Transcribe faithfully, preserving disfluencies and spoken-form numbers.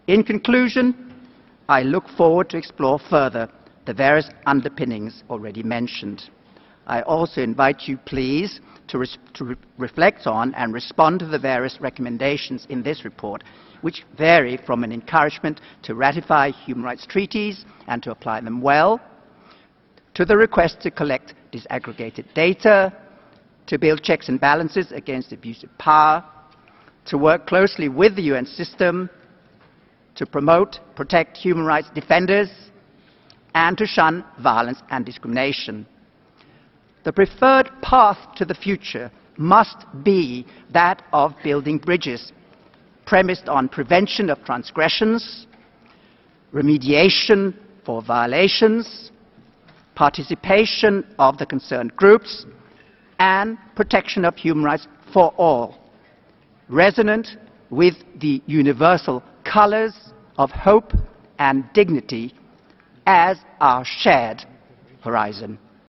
In conclusion, I look forward to explore further the various underpinnings already mentioned. I also invite you, please, to, res to re reflect on and respond to the various recommendations in this report, which vary from an encouragement to ratify human rights treaties and to apply them well, to the request to collect disaggregated data, to build checks and balances against abuse of power, to work closely with the U N system, to promote, protect human rights defenders, and to shun violence and discrimination. The preferred path to the future must be that of building bridges, premised on prevention of transgressions, remediation for violations, participation of the concerned groups, and protection of human rights for all, resonant with the universal colors of hope and dignity as our shared horizon.